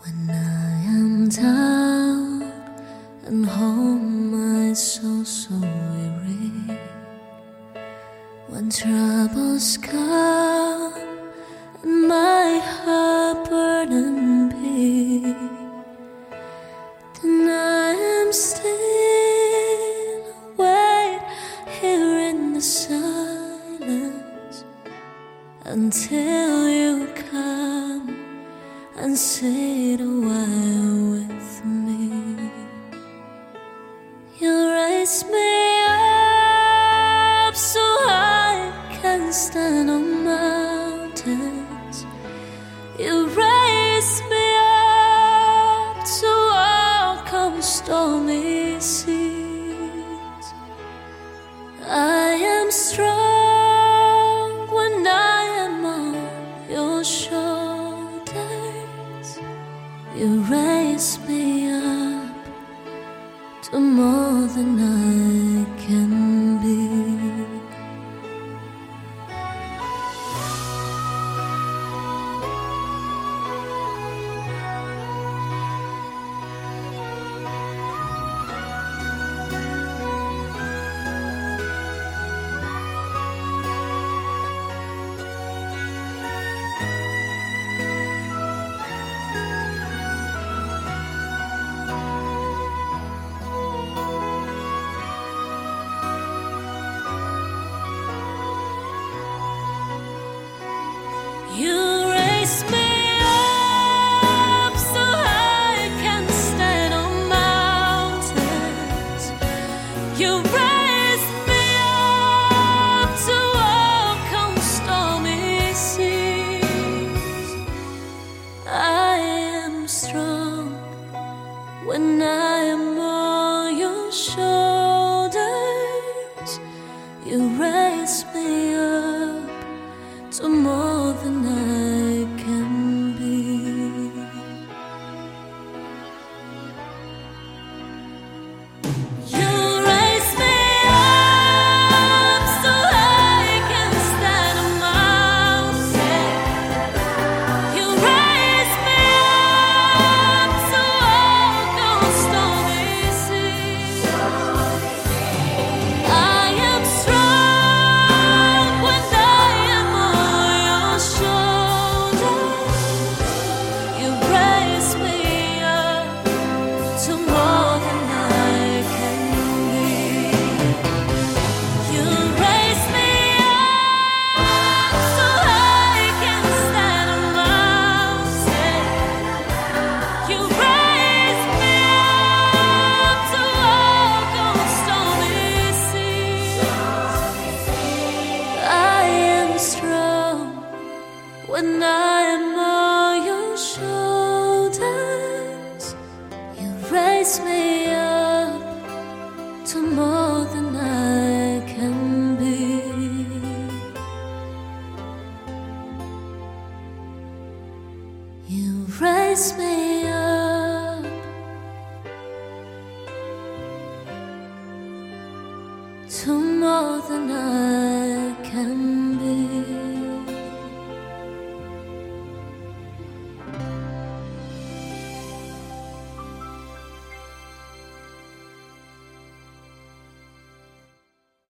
When I am down and home, my soul so weary. When troubles come and my heart burden be, then I am still wait here in the silence until you come and sit a while with me. You raise me up so I can stand on mountains. You raise me up to walk on stormy seas. I am strong when I am on your shoulders. You raise me up to more than I can be. You raise me up so I can stand on mountains. You raise me up to walk on stormy seas. I am strong when I am on your shoulders. You raise me up to more than I can be. You raise me up so I can stand on mountains. You raise me up to walk on stormy seas. I am strong when I am on your shoulders. You raise me up to more than I can be. You raise me up so I can stand on mountains. You raise me up to walk on stormy seas. I am strong when I am on your shoulders. You raise me up to more than I can be. You raise me up to more than I